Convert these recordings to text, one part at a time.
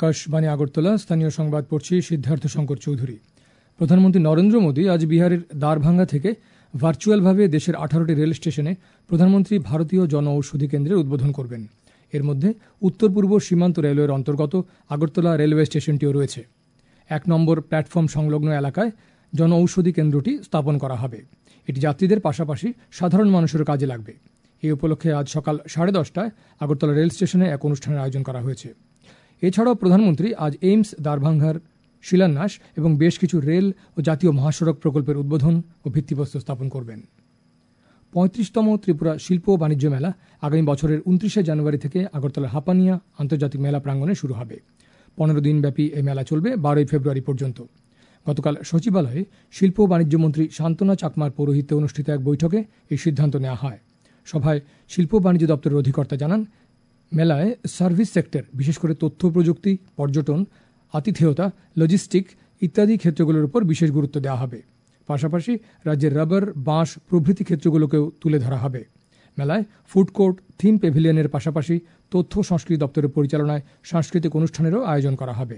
আকাশবাণী আগরতলা। স্থানীয় সংবাদ পড়ছি সিদ্ধার্থ শঙ্কর চৌধুরী। প্রধানমন্ত্রী নরেন্দ্র মোদী আজ বিহারের দ্বারভাঙ্গা থেকে ভার্চুয়ালভাবে দেশের 18টি রেল স্টেশনে প্রধানমন্ত্রী ভারতীয় জন ঔষধি কেন্দ্রের উদ্বোধন করবেন। এর মধ্যে উত্তর পূর্ব সীমান্ত রেলওয়ের অন্তর্গত আগরতলা রেলওয়ে স্টেশনটিও রয়েছে। 1 নম্বর প্ল্যাটফর্ম সংলগ্ন এলাকায় জন ঔষধি কেন্দ্রটি স্থাপন করা হবে। এটি যাত্রীদের পাশাপাশি সাধারণ মানুষের কাজে লাগবে। এই উপলক্ষে আজ সকাল 10:30টায় আগরতলা রেল স্টেশনে এক অনুষ্ঠানের আয়োজন করা হয়েছে। এছাড়াও প্রধানমন্ত্রী আজ এইমস দ্বারভাঙ্গার শিলান্যাস এবং বেশ কিছু রেল ও জাতীয় মহাসড়ক প্রকল্পের উদ্বোধন ও ভিত্তিপ্রস্তর স্থাপন করবেন। 35তম ত্রিপুরা শিল্প ও বাণিজ্য মেলা আগামী বছরের 29শে জানুয়ারি থেকে আগরতলার হাপানিয়া আন্তর্জাতিক মেলা প্রাঙ্গণে শুরু হবে। 15 দিনব্যাপী এই মেলা চলবে 12 ফেব্রুয়ারি পর্যন্ত। গতকাল সচিবালয়ে শিল্প ও বাণিজ্য মন্ত্রী শান্তনা চাকমার পৌরোহিত্যে অনুষ্ঠিত এক বৈঠকে এই সিদ্ধান্ত নেওয়া হয়। সভায় শিল্প বাণিজ্য দপ্তরের অধিকর্তা জানান, মেলায় সার্ভিস সেক্টর, বিশেষ করে তথ্য প্রযুক্তি, পর্যটন, আতিথেয়তা, লজিস্টিক ইত্যাদি ক্ষেত্রগুলোর উপর বিশেষ গুরুত্ব দেওয়া হবে। পাশাপাশি রাজ্যের রাবার, বাঁশ প্রভৃতি ক্ষেত্রগুলোকেও তুলে ধরা হবে। মেলায় ফুড কোর্ট, থিম প্যাভিলিয়নের পাশাপাশি তথ্য সংস্কৃতি দপ্তরের পরিচালনায় সাংস্কৃতিক অনুষ্ঠানেরও আয়োজন করা হবে।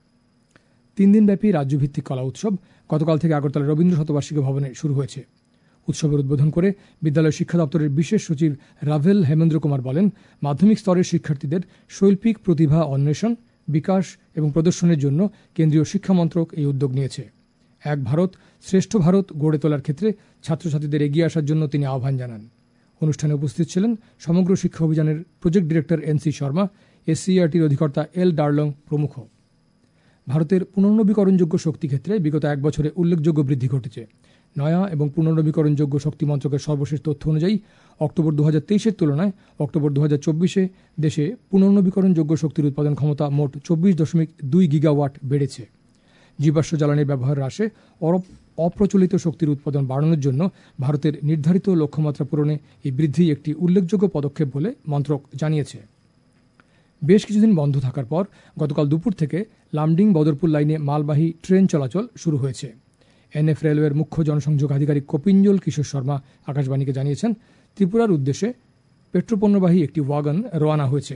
3 দিনব্যাপী রাজ্যভিত্তিক কলা উৎসব গতকাল থেকে আগরতলা রবীন্দ্র শতবার্ষিকী ভবনে শুরু হয়েছে। উৎসবের উদ্বোধন করে বিদ্যালয় শিক্ষা দপ্তরের বিশেষ সচিব রাভেল হেমেন্দ্র কুমার বলেন, মাধ্যমিক স্তরের শিক্ষার্থীদের শৈল্পিক প্রতিভা অন্বেষণ, বিকাশ এবং প্রদর্শনের জন্য কেন্দ্রীয় শিক্ষা মন্ত্রক এই উদ্যোগ নিয়েছে। এক ভারত শ্রেষ্ঠ ভারত গড়ে তোলার ক্ষেত্রে ছাত্রছাত্রীদের এগিয়ে আসার জন্য তিনি আহ্বান জানান। অনুষ্ঠানে উপস্থিত ছিলেন সমগ্র শিক্ষা অভিযানের প্রজেক্ট ডিরেক্টর NC শর্মা, SCERTর অধিকর্তা L ডার্লং প্রমুখ। ভারতের পুনর্নবীকরণযোগ্য শক্তি ক্ষেত্রে বিগত 1 বছরে উল্লেখযোগ্য বৃদ্ধি ঘটেছে। নয়া এবং পুনর্নবীকরণযোগ্য শক্তি মন্ত্রকের সর্বশেষ তথ্য অনুযায়ী অক্টোবর 2023-এর তুলনায় অক্টোবর 2024-এ দেশে পুনর্নবীকরণযোগ্য শক্তির উৎপাদন ক্ষমতা মোট 24.2 গিগাওয়াট বেড়েছে। জীবাশ্ম জ্বালানির ব্যবহার হ্রাসে অপ্রচলিত শক্তির উৎপাদন বাড়ানোর জন্য ভারতের নির্ধারিত লক্ষ্যমাত্রা পূরণে এই বৃদ্ধি একটি উল্লেখযোগ্য পদক্ষেপ বলে মন্ত্রক জানিয়েছে। বেশ কিছুদিন বন্ধ থাকার পর গতকাল দুপুর থেকে লামডিং বদরপুর লাইনে মালবাহী ট্রেন চলাচল শুরু হয়েছে। NF রেলওয়ের মুখ্য জনসংযোগ আধিকারিক কপিঞ্জল কিশোর শর্মা আকাশবাণীকে জানিয়েছেন, ত্রিপুরার উদ্দেশ্যে পেট্রোপণ্যবাহী একটি ওয়াগন রওনা হয়েছে।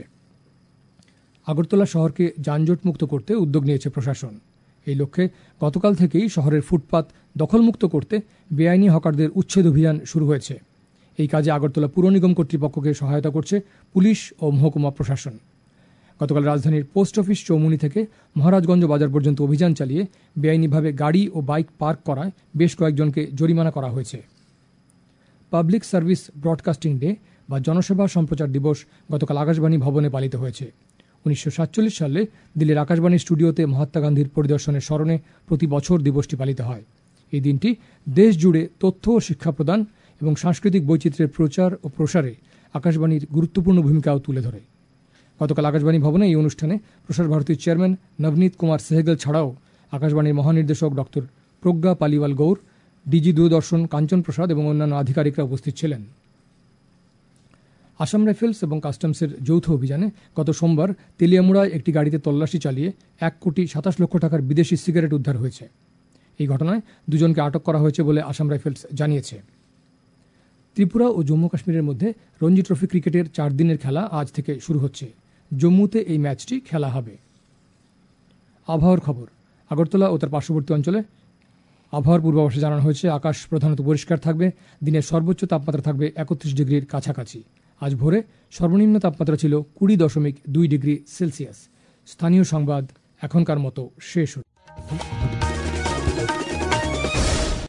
আগরতলা শহরকে যানজটমুক্ত করতে উদ্যোগ নিয়েছে প্রশাসন। এই লক্ষ্যে গতকাল থেকেই শহরের ফুটপাত দখলমুক্ত করতে বেআইনি হকারদের উচ্ছেদ অভিযান শুরু হয়েছে। এই কাজে আগরতলা পুর নিগম কর্তৃপক্ষকে সহায়তা করছে পুলিশ ও মহকুমা প্রশাসন। গতকাল রাজধানীর পোস্ট অফিস চৌমুনি থেকে মহারাজগঞ্জ বাজার পর্যন্ত অভিযান চালিয়ে বেআইনিভাবে গাড়ি ও বাইক পার্ক করায় বেশ কয়েকজনকে জরিমানা করা হয়েছে। পাবলিক সার্ভিস ব্রডকাস্টিং ডে বা জনসেবা সম্প্রচার দিবস গতকাল আকাশবাণী ভবনে পালিত হয়েছে। 1947 সালে দিল্লির আকাশবাণী স্টুডিওতে মহাত্মা গান্ধীর পরিদর্শনের স্মরণে প্রতি বছর দিবসটি পালিত হয়। এই দিনটি দেশ জুড়ে তথ্য ও শিক্ষা প্রদান এবং সাংস্কৃতিক বৈচিত্র্যের প্রচার ও প্রসারে আকাশবাণীর গুরুত্বপূর্ণ ভূমিকাও তুলে ধরে। গতকাল আকাশবাণী ভবনে এই অনুষ্ঠানে প্রসার ভারতীর চেয়ারম্যান নবনীত কুমার সেহগল ছাড়াও আকাশবাণীর মহানির্দেশক ডক্টর প্রজ্ঞা পালিওয়াল গৌর, ডিজি দূরদর্শন কাঞ্চন প্রসাদ এবং অন্যান্য আধিকারিকরা উপস্থিত ছিলেন। আসাম রাইফেলস এবং কাস্টমসের যৌথ অভিযানে গত সোমবার তেলিয়ামুড়ায় একটি গাড়িতে তল্লাশি চালিয়ে 1,27 লক্ষ টাকার বিদেশি সিগারেট উদ্ধার হয়েছে। এই ঘটনায় 2 জনকে আটক করা হয়েছে বলে আসাম রাইফেলস জানিয়েছে। ত্রিপুরা ও জম্মু কাশ্মীরের মধ্যে রঞ্জি ট্রফি ক্রিকেটের 4 দিনের খেলা আজ থেকে শুরু হচ্ছে। জম্মুতে এই ম্যাচটি খেলা হবে। আবহাওয়ার খবর। আগরতলা ও তার পার্শ্ববর্তী অঞ্চলে আবহাওয়ার পূর্বাভাসে জানানো হয়েছে, আকাশ প্রধানত পরিষ্কার থাকবে। দিনের সর্বোচ্চ তাপমাত্রা থাকবে 31 ডিগ্রির কাছাকাছি। আজ ভোরে সর্বনিম্ন তাপমাত্রা ছিল 20.2 ডিগ্রি সেলসিয়াস। স্থানীয় সংবাদ এখনকার মতো শেষ হল।